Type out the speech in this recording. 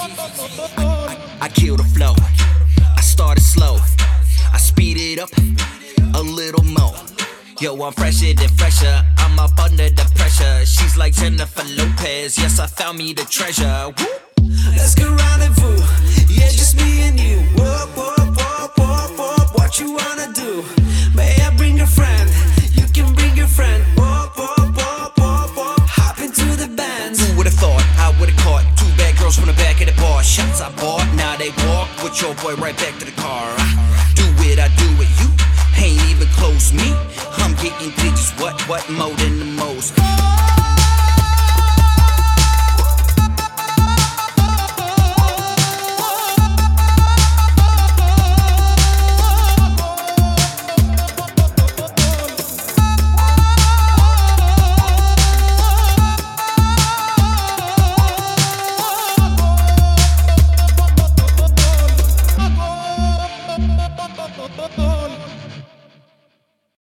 I kill the flow. I started slow. I speed it up a little more. Yo, I'm fresher than fresher. I'm up under the pressure. She's like Jennifer Lopez. Yes, I found me the treasure. Woo! Let's go rendezvous. Yeah, just me and you. Whoop, whoop, whoop, whoop, whoop. What you wanna do? May I bring a friend? You can bring your friend. Whoop, whoop, whoop, whoop, whoop. Hop into the band. Who would've thought I would've caught two bad girls from the back of the bar? Shots I bought, now they walk with your boy right back to the car. I do it, you ain't even close me. I'm getting digits, what more than the most.